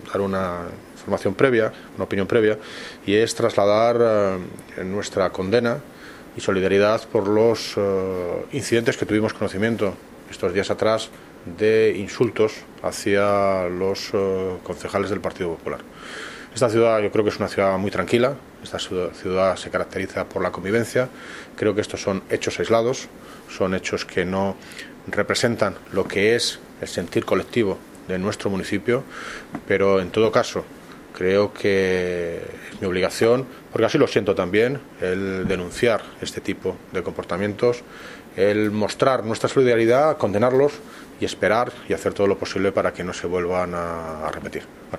dar una información previa, una opinión previa, y es trasladar nuestra condena y solidaridad por los incidentes que tuvimos conocimiento estos días atrás de insultos hacia los concejales del Partido Popular. Esta ciudad yo creo que es una ciudad muy tranquila, esta ciudad se caracteriza por la convivencia, creo que estos son hechos aislados, son hechos que no representan lo que es el sentir colectivo de nuestro municipio, pero en todo caso creo que es mi obligación, porque así lo siento también, el denunciar este tipo de comportamientos, el mostrar nuestra solidaridad, condenarlos y esperar y hacer todo lo posible para que no se vuelvan a repetir.